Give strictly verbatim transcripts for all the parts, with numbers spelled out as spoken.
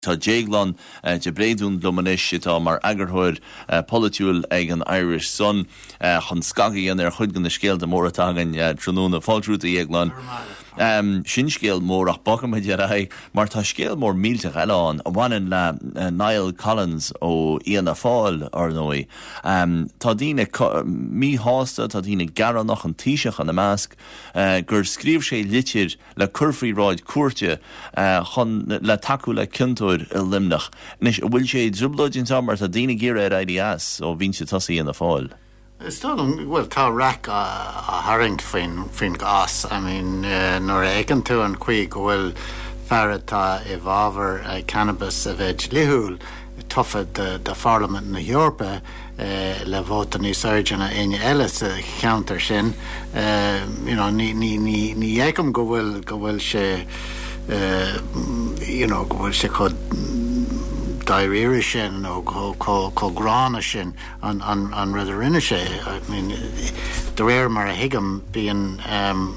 Tá Jéglan de bréadún lomanis tá mar agarthúir politiúil ag an Irish Sun chun scagaíon ar chuid gan na scéal de mór atágan trúna fáiltrúta Jéglan. Sin scéal mór ach bacham de ra mar tá scéal mór mílteach eileán a bhainean le Niall Collins ó Ian Fáil ar nóí. Tá dína mí hásta tá dína garan nach an tíiseach an na measc gur scríomh sé litir le curfaí ráid cuairte chun le taú le cinnú i limnach. Nis bhfuil sé drúblóidín tamar a dína ggéire ar I D S ó bhín sé tosaí in a fáil. Stalin, well, tá rac a, a haringt fin fin gas. I mean, uh, nor egan tú an cuig bhfuil fearad tá I bhábhar uh, cannabis a bheith lihúil tuffad de, de Parliament na Europe uh, le vóta ní surgeon a aine eile sa counter sin. Uh, you know, ní ní ní ní eagam go bhfuil go bhfuil sé Uh, you know, go bhfuil sé chud dairire sin ó có grána sin an an an rud a rinne sé. I mean, de réir mar a hiigam bíon um,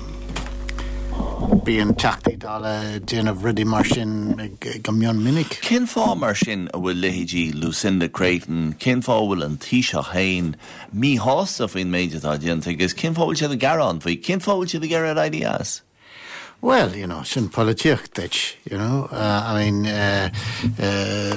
bíon teachtaí dála déanamh rudí mar sin go mion minic. Cén fá mar sin a bhfuil leithidí Lucinda Creighton, cén fá bhfuil an tíiseach hain mí hásta faoin méide tá déanta agus cén fá bhfuil sé a garán faoi, cén fá bhfuil sé a gar ar I D S? Well, you know, sin politiach ditch, you know. Uh, I mean, uh, uh,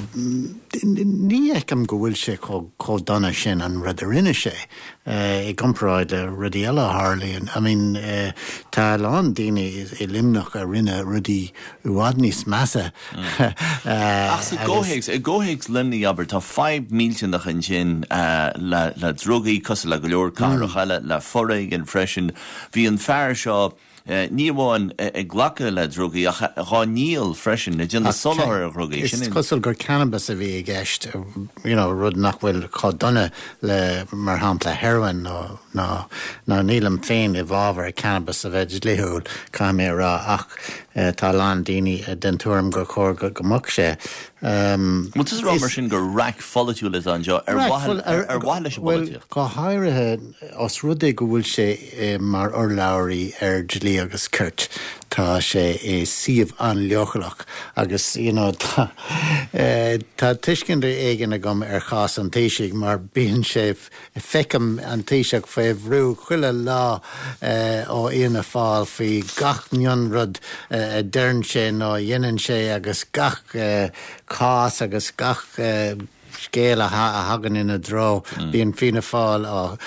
ní eicem go bhfuil sé có donna sin an rud a rinne sé. I gcomparáid le rudí eile Harley. I mean, uh, tá lán daoine I limnach a rinne rudí uad níos measa. Ach sa ggóhéigs, I ggóhéigs limnaí aber tá five mílteach an sin le drogaí cos le go leor carach eile le foraigh an freisin. Bhí an fearr seo ní bháin ag ghlacha le drogaí ach rá níl freisin na dtíanana solar a drogaí. Is cosúil gur cannabis a bhí ag eist, you know, rud nach bhfuil cá donna le mar hampla heroin nó nó nó nílam féin I bhábhar cannabis a bheith lithúil cá mé rá ach tá lán daoine den túram go chóir go gomach sé. Mu is rá mar sin gur rac folitiúil is an seo ar bhaile leis well go háirithe os rud é go bhfuil sé mar or labhraí ar dlí agus curt tá sé é siomh an leochalach agus you know tá tá tuiscin éigen a gom ar chás an téisiigh mar bíonn sé fecam an téiseach fé bhrú chuile lá ó Ian Fáil faoi gach mion rud dearn sé nó dhéanann sé agus gach cás agus gach scéal a hagan ina dró bíon Fianna Fáil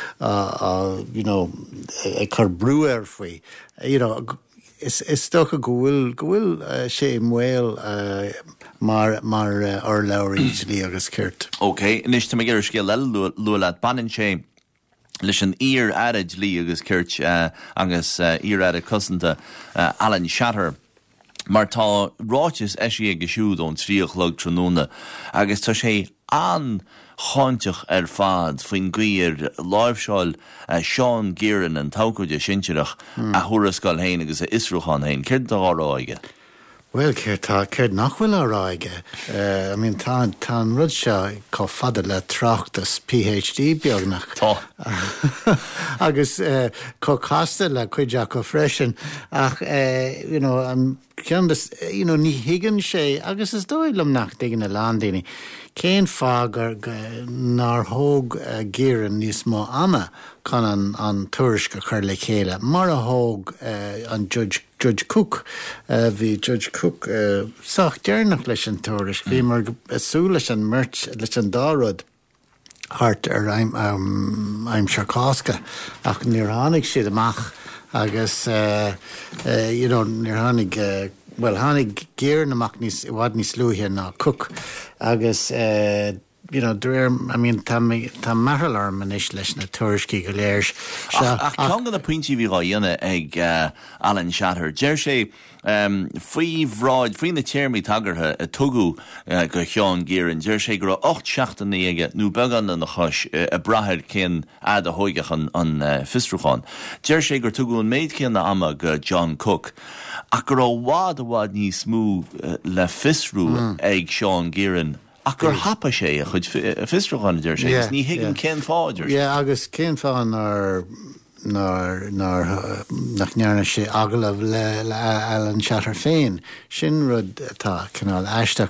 á you know ag chur brúir faoi you know is is stocha go bhfuil go bhfuil sé mhail mar mar ar labhraí dlí agus curt. OK, inis tá gur scéal eile lu leat banan sé leis an ír arid lí agus curt agus ír arid cosanta Alan Shatter. Mar tá ráitis eisi ag siúd ón tríochlog tróna agus tá sé an cháinteach ar fad faoin gcuir láimhseáil Seán Gearan an tócaide sinseach a thurascáil hain agus a Isrúchan hain. Céir dá ráige? Well, céir tá céir nachhfuil á ráige. I mean, tá tá rud seo có fada le tráchtas PhD beagnach. Tá. Agus có casta le chuideach go freisin ach, you know, um, ceandas, you know, ní higann sé agus is dóilm nach digan na landíine. Cén fágar nar hóg uh, Gearan níos mó ama chun an, an tuairis go chur le chéile. Mar a hóg uh, an Judge, Judge Cook, bhí uh, Judge Cook uh, sách dearnach leis an tuairis, bhí mar sú leis an mirt leis an dárod hart ar aim, um, aim Sharkowska ach níor tháinig siad amach agus uh, uh, you know, níor tháinig uh, well, hánig Gearan amach níos bhhad níos lúthe ná Cook agus uh, you know, dréir, I mean, tá marthal arm an is leis na tuairiscí go léir. Ach ceann gan na pointí bhí gá dhéanamh ag Alan Shatter. Deir sé faoi bhráid, faoi na téirmí tagartha a tugu go Seán Gearan, deir sé gur ocht seachtain aige nó began na chos a brathir cén ad a hóigech an, an uh, Fistrúchan. Deir sé gur tugu an méid cén na ama go John Cook. Ach gur bhád a bhád níos smú uh, le Fisrú mm. ag Seán Gearan. Ach gur hapa sé a chud Fistrúchan deir sé, yeah, ní higann cén fáidir. Yeah, agus cén fáin ar nar nar nach nearna sé agalah le le Alan Shatter féin sin rud tá canál eisteach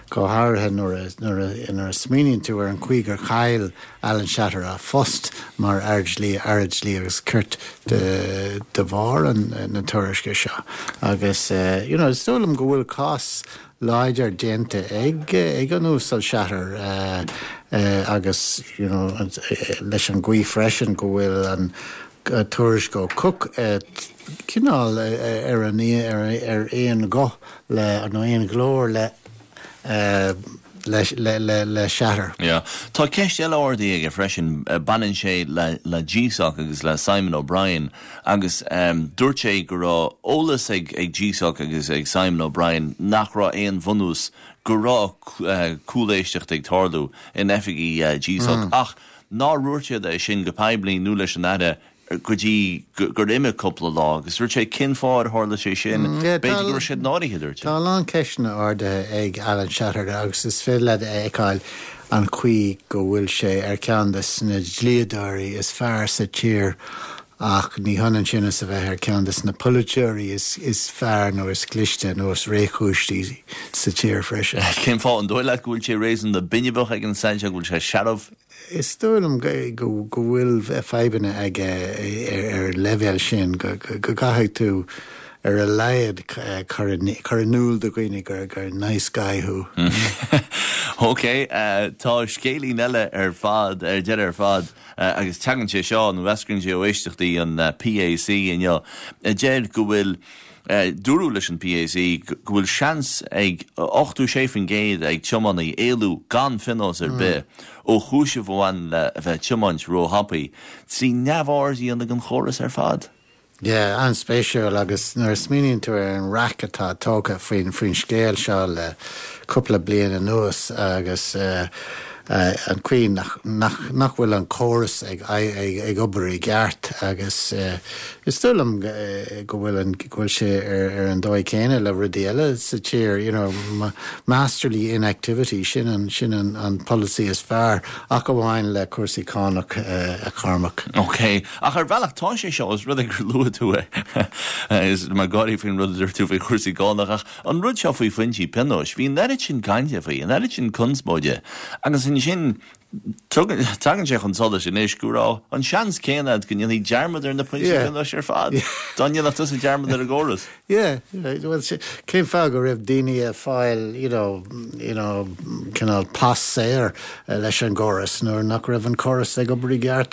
go háirthe nuair a smíonn tú ar an chuigar chail Alan Shatter a fost mar ardslí ardslí agus curt de de bhar an na tuairisce seo. Agus uh, you know, stolam go bhfuil cás láidir dénta ag ag an úsal Shatter uh, uh, agus you know, leis an gcuí freisin go bhfuil an uh, tuairis go cook uh, cinál uh, ar an ar éon go le an éon glór le uh, le le le le Shatter. Yeah. Tá ceist eile ordaí ag freisin uh, banan sé le le G-Sock agus le Simon O'Brien agus um, dúirt sé go rá ólas ag ag G-Sock agus ag Simon O'Brien nach rá éon bhunús go rá uh, cúléisteach ag tardú in effigy uh, G-Sock. Mm. Ach ná ruirte é sin go peblií nu leis an aire go dtí gur imime coppla lá, agus ruir sé cin fád tharla sé sin beidir gur siad nádaithe dúirt. Tá lán ceisna orda ag Alan Shatter agus is fé le éáil an chuí go bhfuil sé ar ceandas na dlíadáirí is fearr sa tír ach ní hanan sinna sa bheith ar ceandas na politúirí is is fearr nó is cliste nó is réchúistí sa tír freisin. Cin fá an dóile go bhfuil sé rééisan de binnebuch ag an Sainte go bhfuil sé seaamh. Is stoilm go go bhfuil feibhine ag ar level sin go go gaithe tú ar a leiad chuanúil do gcuoine gur gur nice guy who. OK, uh, tá scélín eile ar fad ar dead ar fad uh, agus tegann sé seo an Westgrin geoisteachtaí an uh, P A C in jo. A dead go bhfuil Uh, dúrú leis an P A C go bhfuil seans ag ochtú séfin géad ag tiomannaí éalú gan finós ar be ó chúise bháin le bheith tiomant ró hapaí trí neamhhairdaí an an chóras ar fad. Yeah, an spéisiúil agus nuair smíonn tú ar an racatá tócha faoin faoin scéal seo le cúpla bliana nuas agus uh, Uh, an cuí nach, nach, nach bhfuil an chóras ag, ag, ag obair i gceart agus uh, is stoilm uh, go bhfuil an bhfuil sé ar, ar an dóid céine le rudí eile sa tír, you know, ma, masterly inactivity sin an sin an, an policy is fearr ach go bhhain le cuasaí cánach uh, a charmach. OK, ach ar bhealach tá sé seo is rud ag luú tú is mar gáí faoin rudidir tú faoi cuasaí cánach ach an rud seo faoi fuintí pinóis, hí neidir sin gainte faoi, neidir sin cunsmóide agus in sin tagan sé chun sola sin éis gúrá an seans céad go dionnaí dearmadar na puinte pinóis ar fad. Dáine le tusa dearmadar a ggóras. Yeah, céim fá go raibh daoine a fáil, you know, you know, cinál pas séir leis an ggóras nuair nach raibh an choras ag obair i gceart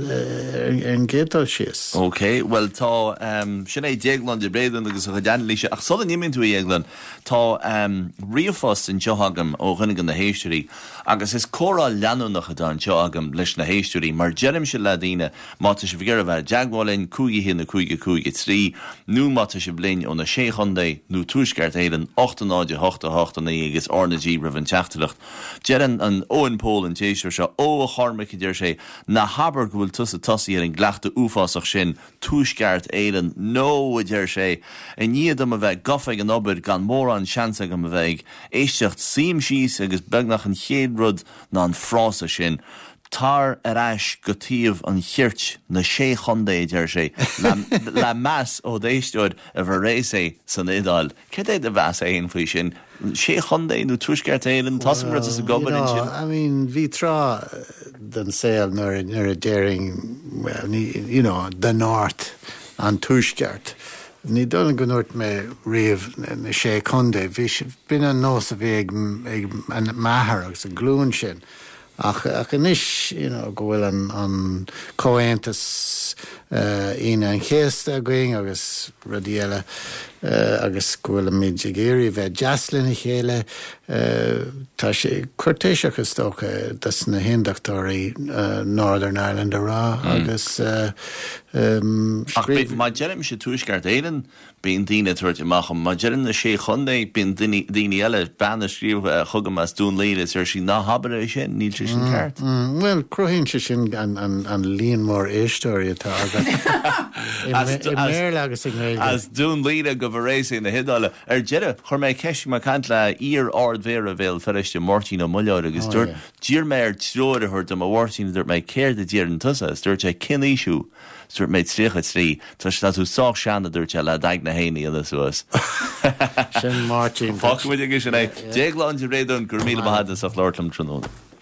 an gédal síos. OK, well tá um, sin é déaglan de brédan agus a dean líise ach sola níminn tú éaglan tá um, riomfos in teohagam ó chunig na héisteí agus is córá leanú nach a an teohagam leis na héisteí mar jerim se le daine máta se bhgéir a bheith deagháilinn cúige hin na cúige cúige trí nú máta se blin ó na sé chundé nú túisceart éilen ochtanáide hochta hochtaí agus ornagí ra an teachtalach. Jeran an óan pól an téisiir se ó a charmaici dir sé na habar go bhfuil tusa tosaí ar an gleachta úfásach sin túisceart éilen nó a dir sé i níiad am a bheith gofaig an obair gan mór an seansa am a bheith éistecht sim síos agus begnach an chéad rud ná an frása sin. Tar ar eis go tíomh an chiirt na sé chundé deir sé le, le meas ó d'éisteúid a bhar rééis é san édáil. Cé é de bheas é on faoi sin? sé chundé nó túisceart éilen tasamra is a goban sin. I mean, bhí trá den saoil nuair a déiring, well, you know, the north an túisceart. Ní dólan go nuirt mé riamh na sé chundé, bhí bin an nós a bhí ag an maithar agus an glúin sin. Ach, ach inis, you know, go bhfuil an, an comhaontas uh, ine an chéasta a going agus rudí eile uh, agus go bhfuil an míid géirí bheith jaslin i chéile uh, tá sé cuirtéiseachas tócha das na hindachtóirí uh, Northern Ireland a rá mm. agus uh, um, ach má jerim sé túisceart éilen bíon daine tuairt amacham, má jerim na sé chundé bíon daine eile banna scríomh chugam as dún líad is ar sí ná habar é sin níl si sin ceart. Well, crohíonn se sin an líon mór éistóirí atá agat. I méir agus ag méile. As dún líide go bhrééis na hidála ar deire chur méid ceisi mar cant le ír ard bhéir a bhéil feriste Martin ó muileir agus dúir dír mé ar tróir chuir do bhhairtín dúirt méid céir de díar an tusa, dúirt sé cinníisiú, dúirt méid trícha trí, tá tú sách seanna dúirt le daag na héine a suas. Sin Martin. Fácuid agus sin é, déagláin de réadún gur míle bhada sa chlártlam tróna.